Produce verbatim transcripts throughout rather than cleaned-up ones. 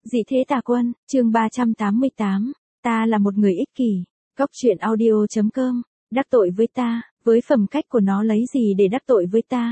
Dị thế tà quân, chương ba trăm tám mươi tám, ta là một người ích kỷ. Góc truyện audio.com, đắc tội với ta, với phẩm cách của nó lấy gì để đắc tội với ta?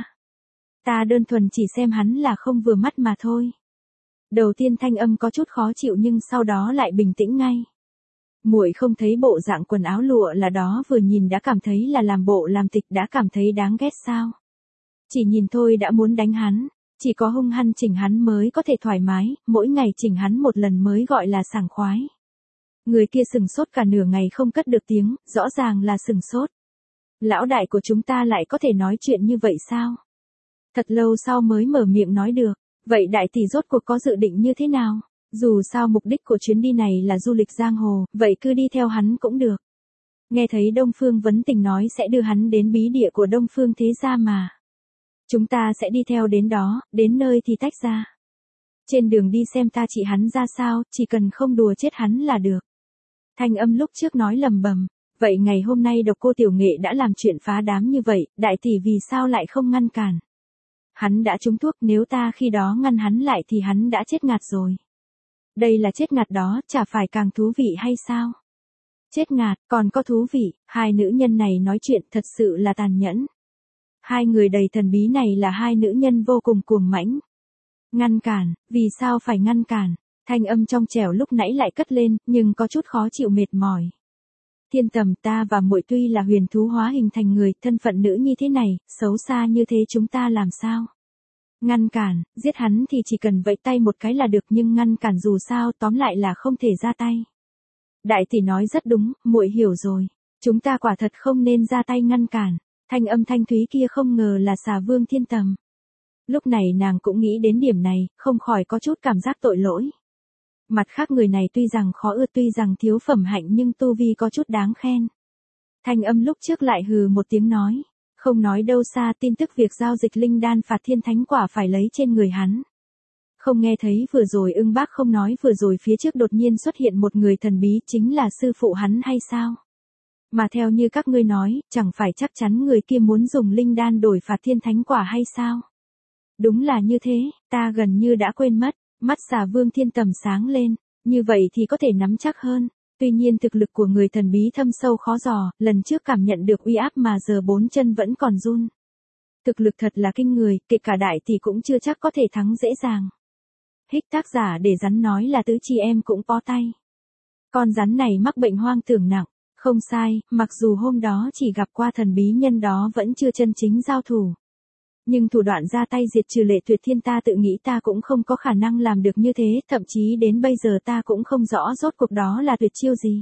Ta đơn thuần chỉ xem hắn là không vừa mắt mà thôi. Đầu tiên thanh âm có chút khó chịu nhưng sau đó lại bình tĩnh ngay. Muội không thấy bộ dạng quần áo lụa là đó vừa nhìn đã cảm thấy là làm bộ làm tịch đã cảm thấy đáng ghét sao? Chỉ nhìn thôi đã muốn đánh hắn. Chỉ có hung hăng chỉnh hắn mới có thể thoải mái, mỗi ngày chỉnh hắn một lần mới gọi là sảng khoái. Người kia sừng sốt cả nửa ngày không cất được tiếng, rõ ràng là sừng sốt. Lão đại của chúng ta lại có thể nói chuyện như vậy sao? Thật lâu sau mới mở miệng nói được, vậy đại tỷ rốt cuộc có dự định như thế nào? Dù sao mục đích của chuyến đi này là du lịch giang hồ, vậy cứ đi theo hắn cũng được. Nghe thấy Đông Phương Vấn Tình nói sẽ đưa hắn đến bí địa của Đông Phương Thế Gia mà. Chúng ta sẽ đi theo đến đó, đến nơi thì tách ra. Trên đường đi xem ta trị hắn ra sao, chỉ cần không đùa chết hắn là được. Thanh âm lúc trước nói lầm bầm, vậy ngày hôm nay Độc Cô Tiểu Nghệ đã làm chuyện phá đám như vậy, đại tỷ vì sao lại không ngăn cản? Hắn đã trúng thuốc, nếu ta khi đó ngăn hắn lại thì hắn đã chết ngạt rồi. Đây là chết ngạt đó, chả phải càng thú vị hay sao? Chết ngạt, còn có thú vị, hai nữ nhân này nói chuyện thật sự là tàn nhẫn. Hai người đầy thần bí này là hai nữ nhân vô cùng cuồng mãnh. Ngăn cản, vì sao phải ngăn cản? Thanh âm trong trẻo lúc nãy lại cất lên, nhưng có chút khó chịu mệt mỏi. Thiên Tầm, ta và muội tuy là huyền thú hóa hình thành người, thân phận nữ như thế này, xấu xa như thế chúng ta làm sao? Ngăn cản, giết hắn thì chỉ cần vẫy tay một cái là được, nhưng ngăn cản dù sao tóm lại là không thể ra tay. Đại tỷ nói rất đúng, muội hiểu rồi. Chúng ta quả thật không nên ra tay ngăn cản. Thanh âm thanh thúy kia không ngờ là Xà Vương Thiên Tầm. Lúc này nàng cũng nghĩ đến điểm này, không khỏi có chút cảm giác tội lỗi. Mặt khác người này tuy rằng khó ưa, tuy rằng thiếu phẩm hạnh nhưng tu vi có chút đáng khen. Thanh âm lúc trước lại hừ một tiếng nói, không nói đâu xa, tin tức việc giao dịch linh đan phạt thiên thánh quả phải lấy trên người hắn. Không nghe thấy vừa rồi ưng bác không nói vừa rồi phía trước đột nhiên xuất hiện một người thần bí chính là sư phụ hắn hay sao? Mà theo như các ngươi nói, chẳng phải chắc chắn người kia muốn dùng linh đan đổi phạt thiên thánh quả hay sao? Đúng là như thế, ta gần như đã quên mất, mắt Xà Vương Thiên Tầm sáng lên, như vậy thì có thể nắm chắc hơn. Tuy nhiên thực lực của người thần bí thâm sâu khó dò, lần trước cảm nhận được uy áp mà giờ bốn chân vẫn còn run. Thực lực thật là kinh người, kể cả đại thì cũng chưa chắc có thể thắng dễ dàng. Hích tác giả để rắn nói là tứ chi em cũng bó tay. Con rắn này mắc bệnh hoang tưởng nặng. Không sai, mặc dù hôm đó chỉ gặp qua thần bí nhân đó vẫn chưa chân chính giao thủ. Nhưng thủ đoạn ra tay diệt trừ Lệ Tuyệt Thiên ta tự nghĩ ta cũng không có khả năng làm được như thế, thậm chí đến bây giờ ta cũng không rõ rốt cuộc đó là tuyệt chiêu gì.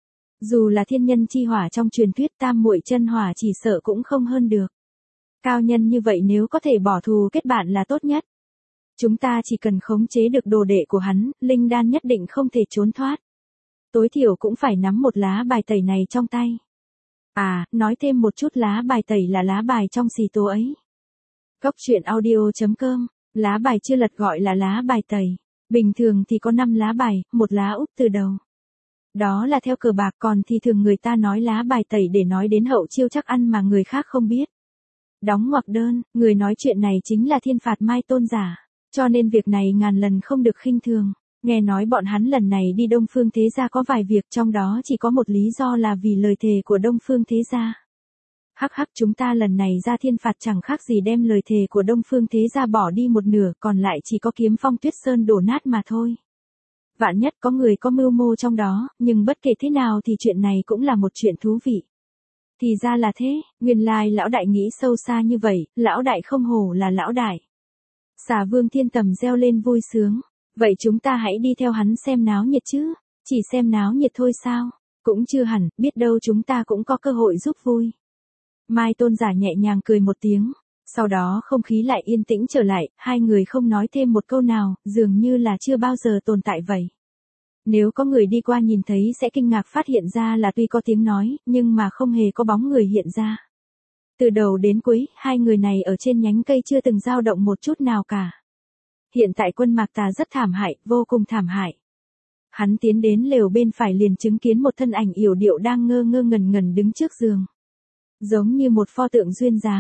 Dù là thiên nhân chi hỏa trong truyền thuyết tam muội chân hỏa chỉ sợ cũng không hơn được. Cao nhân như vậy nếu có thể bỏ thù kết bạn là tốt nhất. Chúng ta chỉ cần khống chế được đồ đệ của hắn, linh đan nhất định không thể trốn thoát. Tối thiểu cũng phải nắm một lá bài tẩy này trong tay. À, nói thêm một chút, lá bài tẩy là lá bài trong xì tố ấy. Góc truyện audio.com, lá bài chưa lật gọi là lá bài tẩy. Bình thường thì có năm lá bài, một lá úp từ đầu. Đó là theo cờ bạc, còn thì thường người ta nói lá bài tẩy để nói đến hậu chiêu chắc ăn mà người khác không biết. Đóng ngoặc đơn, người nói chuyện này chính là Thiên Phạt Mai Tôn giả. Cho nên việc này ngàn lần không được khinh thường. Nghe nói bọn hắn lần này đi Đông Phương Thế Gia có vài việc, trong đó chỉ có một lý do là vì lời thề của Đông Phương Thế Gia. Hắc hắc, chúng ta lần này ra thiên phạt chẳng khác gì đem lời thề của Đông Phương Thế Gia bỏ đi một nửa, còn lại chỉ có Kiếm Phong Tuyết Sơn đổ nát mà thôi. Vạn nhất có người có mưu mô trong đó, nhưng bất kể thế nào thì chuyện này cũng là một chuyện thú vị. Thì ra là thế, nguyên lai lão đại nghĩ sâu xa như vậy, lão đại không hổ là lão đại. Xà Vương Thiên Tầm reo lên vui sướng. Vậy chúng ta hãy đi theo hắn xem náo nhiệt chứ, chỉ xem náo nhiệt thôi sao, cũng chưa hẳn, biết đâu chúng ta cũng có cơ hội giúp vui. Mai Tôn giả nhẹ nhàng cười một tiếng, sau đó không khí lại yên tĩnh trở lại, hai người không nói thêm một câu nào, dường như là chưa bao giờ tồn tại vậy. Nếu có người đi qua nhìn thấy sẽ kinh ngạc phát hiện ra là tuy có tiếng nói, nhưng mà không hề có bóng người hiện ra. Từ đầu đến cuối, hai người này ở trên nhánh cây chưa từng dao động một chút nào cả. Hiện tại Quân Mạc Tà rất thảm hại, vô cùng thảm hại. Hắn tiến đến lều bên phải liền chứng kiến một thân ảnh yểu điệu đang ngơ ngơ ngẩn ngẩn đứng trước giường. Giống như một pho tượng duyên dáng.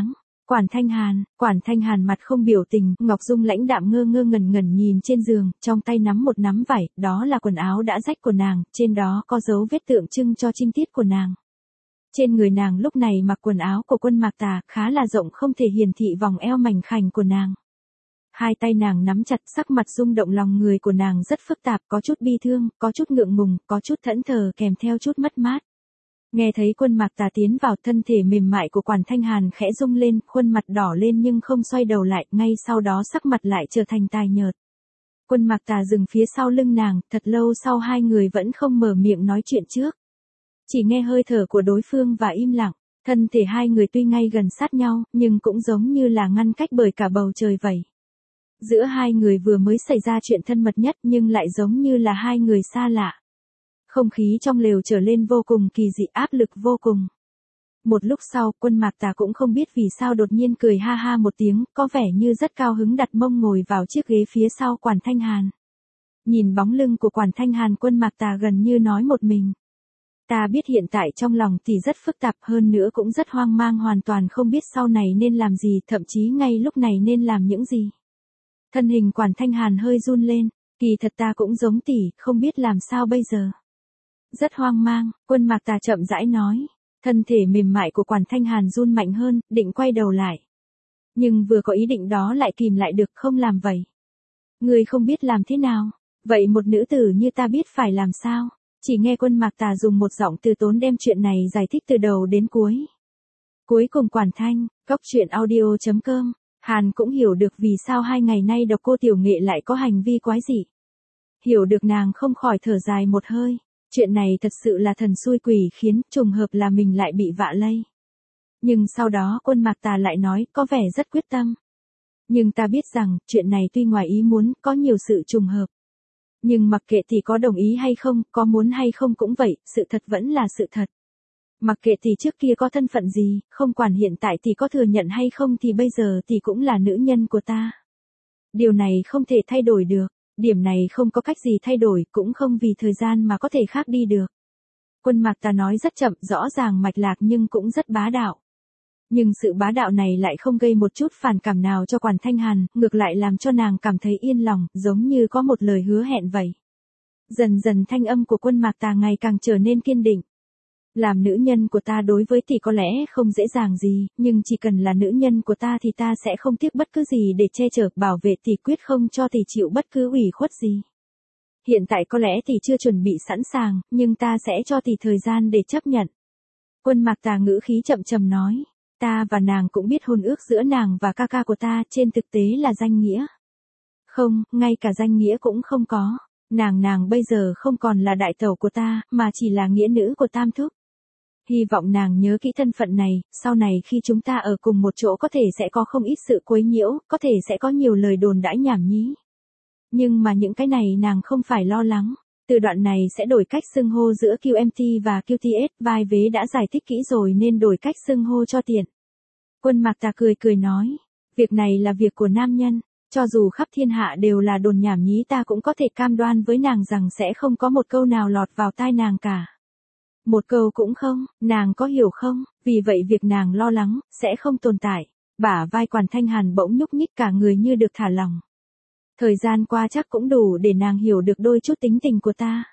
Quản Thanh Hàn, Quản Thanh Hàn mặt không biểu tình, Ngọc Dung lãnh đạm ngơ ngơ ngẩn ngẩn nhìn trên giường, trong tay nắm một nắm vải, đó là quần áo đã rách của nàng, trên đó có dấu vết tượng trưng cho trinh tiết của nàng. Trên người nàng lúc này mặc quần áo của Quân Mạc Tà, khá là rộng không thể hiển thị vòng eo mảnh khảnh của nàng. Hai tay nàng nắm chặt, sắc mặt rung động, lòng người của nàng rất phức tạp, có chút bi thương, có chút ngượng ngùng, có chút thẫn thờ kèm theo chút mất mát. Nghe thấy Quân Mạc Tà tiến vào, thân thể mềm mại của Quản Thanh Hàn khẽ rung lên, khuôn mặt đỏ lên nhưng không xoay đầu lại, ngay sau đó sắc mặt lại trở thành tái nhợt. Quân Mạc Tà dừng phía sau lưng nàng, thật lâu sau hai người vẫn không mở miệng nói chuyện trước. Chỉ nghe hơi thở của đối phương và im lặng, thân thể hai người tuy ngay gần sát nhau, nhưng cũng giống như là ngăn cách bởi cả bầu trời vậy. Giữa hai người vừa mới xảy ra chuyện thân mật nhất nhưng lại giống như là hai người xa lạ. Không khí trong lều trở lên vô cùng kỳ dị, áp lực vô cùng. Một lúc sau, Quân Mạc Tà cũng không biết vì sao đột nhiên cười ha ha một tiếng, có vẻ như rất cao hứng đặt mông ngồi vào chiếc ghế phía sau Quản Thanh Hàn. Nhìn bóng lưng của Quản Thanh Hàn, Quân Mạc Tà gần như nói một mình. Ta biết hiện tại trong lòng thì rất phức tạp, hơn nữa cũng rất hoang mang, hoàn toàn không biết sau này nên làm gì, thậm chí ngay lúc này nên làm những gì. Thân hình Quản Thanh Hàn hơi run lên, kỳ thật ta cũng giống tỷ, không biết làm sao bây giờ. Rất hoang mang, Quân Mạc Tà chậm rãi nói. Thân thể mềm mại của Quản Thanh Hàn run mạnh hơn, định quay đầu lại. Nhưng vừa có ý định đó lại kìm lại được, không làm vậy. Người không biết làm thế nào, vậy một nữ tử như ta biết phải làm sao? Chỉ nghe Quân Mạc Tà dùng một giọng từ tốn đem chuyện này giải thích từ đầu đến cuối. Cuối cùng Quản Thanh, góc truyện audio chấm com, Hàn cũng hiểu được vì sao hai ngày nay Độc Cô Tiểu Nghệ lại có hành vi quái dị. Hiểu được nàng không khỏi thở dài một hơi. Chuyện này thật sự là thần xui quỷ khiến, trùng hợp là mình lại bị vạ lây. Nhưng sau đó Quân Mạc Tà lại nói, có vẻ rất quyết tâm. Nhưng ta biết rằng, chuyện này tuy ngoài ý muốn, có nhiều sự trùng hợp. Nhưng mặc kệ thì có đồng ý hay không, có muốn hay không cũng vậy, sự thật vẫn là sự thật. Mặc kệ thì trước kia có thân phận gì, không quản hiện tại thì có thừa nhận hay không thì bây giờ thì cũng là nữ nhân của ta. Điều này không thể thay đổi được. Điểm này không có cách gì thay đổi, cũng không vì thời gian mà có thể khác đi được. Quân Mạc Tà nói rất chậm, rõ ràng mạch lạc nhưng cũng rất bá đạo. Nhưng sự bá đạo này lại không gây một chút phản cảm nào cho Quản Thanh Hàn, ngược lại làm cho nàng cảm thấy yên lòng, giống như có một lời hứa hẹn vậy. Dần dần thanh âm của Quân Mạc Tà ngày càng trở nên kiên định. Làm nữ nhân của ta đối với tỷ có lẽ không dễ dàng gì, nhưng chỉ cần là nữ nhân của ta thì ta sẽ không tiếc bất cứ gì để che chở, bảo vệ tỷ, quyết không cho tỷ chịu bất cứ ủy khuất gì. Hiện tại có lẽ tỷ chưa chuẩn bị sẵn sàng, nhưng ta sẽ cho tỷ thời gian để chấp nhận. Quân Mạc Tà ngữ khí chậm chậm nói, ta và nàng cũng biết hôn ước giữa nàng và ca ca của ta trên thực tế là danh nghĩa. Không, ngay cả danh nghĩa cũng không có, nàng nàng bây giờ không còn là đại tẩu của ta, mà chỉ là nghĩa nữ của Tam Thúc. Hy vọng nàng nhớ kỹ thân phận này, sau này khi chúng ta ở cùng một chỗ có thể sẽ có không ít sự quấy nhiễu, có thể sẽ có nhiều lời đồn đãi nhảm nhí. Nhưng mà những cái này nàng không phải lo lắng. Từ đoạn này sẽ đổi cách xưng hô giữa quy em tê và quy tê ét, vai vế đã giải thích kỹ rồi nên đổi cách xưng hô cho tiện. Quân Mạc Tà cười cười nói, việc này là việc của nam nhân, cho dù khắp thiên hạ đều là đồn nhảm nhí ta cũng có thể cam đoan với nàng rằng sẽ không có một câu nào lọt vào tai nàng cả. Một câu cũng không, nàng có hiểu không, vì vậy việc nàng lo lắng, sẽ không tồn tại. Bả vai Quản Thanh Hàn bỗng nhúc nhích, cả người như được thả lỏng. Thời gian qua chắc cũng đủ để nàng hiểu được đôi chút tính tình của ta.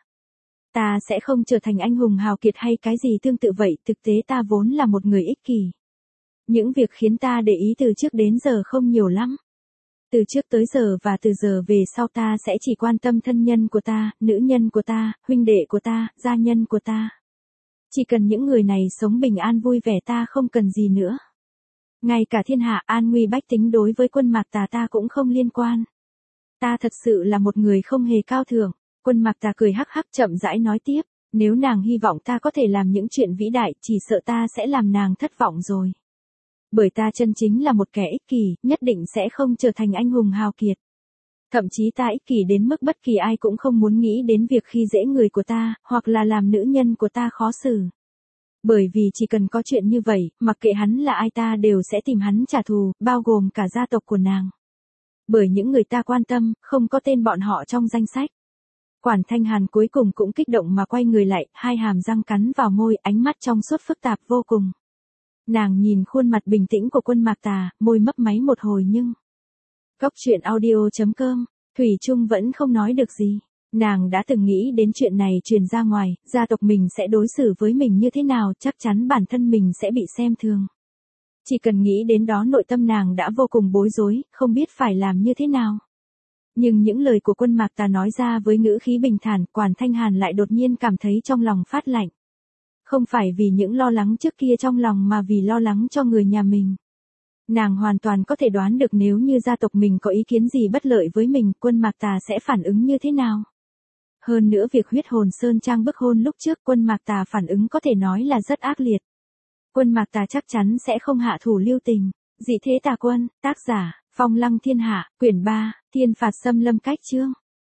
Ta sẽ không trở thành anh hùng hào kiệt hay cái gì tương tự vậy, thực tế ta vốn là một người ích kỷ. Những việc khiến ta để ý từ trước đến giờ không nhiều lắm. Từ trước tới giờ và từ giờ về sau ta sẽ chỉ quan tâm thân nhân của ta, nữ nhân của ta, huynh đệ của ta, gia nhân của ta. Chỉ cần những người này sống bình an vui vẻ ta không cần gì nữa. Ngay cả thiên hạ an nguy bách tính đối với Quân Mạc Tà ta cũng không liên quan. Ta thật sự là một người không hề cao thượng. Quân Mạc Tà cười hắc hắc chậm rãi nói tiếp, nếu nàng hy vọng ta có thể làm những chuyện vĩ đại, chỉ sợ ta sẽ làm nàng thất vọng rồi. Bởi ta chân chính là một kẻ ích kỷ, nhất định sẽ không trở thành anh hùng hào kiệt. Thậm chí ta ích kỷ đến mức bất kỳ ai cũng không muốn nghĩ đến việc khi dễ người của ta, hoặc là làm nữ nhân của ta khó xử. Bởi vì chỉ cần có chuyện như vậy, mặc kệ hắn là ai ta đều sẽ tìm hắn trả thù, bao gồm cả gia tộc của nàng. Bởi những người ta quan tâm, không có tên bọn họ trong danh sách. Quản Thanh Hàn cuối cùng cũng kích động mà quay người lại, hai hàm răng cắn vào môi, ánh mắt trong suốt phức tạp vô cùng. Nàng nhìn khuôn mặt bình tĩnh của Quân Mạc Tà, môi mấp máy một hồi nhưng... Cốc truyện audio.com, Thủy Chung vẫn không nói được gì. Nàng đã từng nghĩ đến chuyện này truyền ra ngoài, gia tộc mình sẽ đối xử với mình như thế nào, chắc chắn bản thân mình sẽ bị xem thường. Chỉ cần nghĩ đến đó nội tâm nàng đã vô cùng bối rối, không biết phải làm như thế nào. Nhưng những lời của Quân Mạc Tà nói ra với ngữ khí bình thản, Quản Thanh Hàn lại đột nhiên cảm thấy trong lòng phát lạnh. Không phải vì những lo lắng trước kia trong lòng mà vì lo lắng cho người nhà mình. Nàng hoàn toàn có thể đoán được nếu như gia tộc mình có ý kiến gì bất lợi với mình, Quân Mạc Tà sẽ phản ứng như thế nào. Hơn nữa việc huyết hồn sơn trang bức hôn lúc trước, Quân Mạc Tà phản ứng có thể nói là rất ác liệt. Quân Mạc Tà chắc chắn sẽ không hạ thủ lưu tình. Dị thế tà quân, tác giả, Phong Lăng Thiên Hạ, quyển ba, Thiên phạt xâm lâm cách chương.